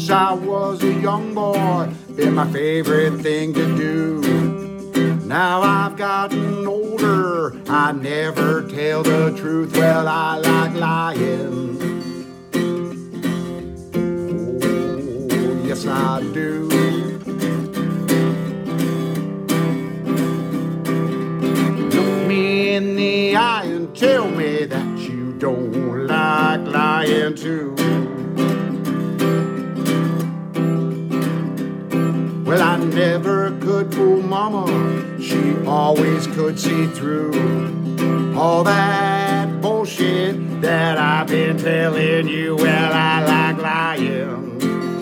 since I was a young boy, been my favorite thing to do. Now I've gotten older, I never tell the truth. Well, I like lying. Oh, yes I do. Look me in the eye and tell me that you don't like lying too. Well, I never could fool Mama, she always could see through all that bullshit that I've been telling you. Well, I like lying.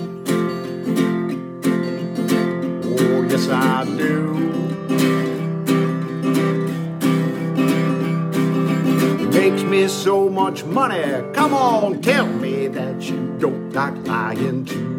Oh, yes I do. Makes me so much money. Come on, tell me that you don't like lying too.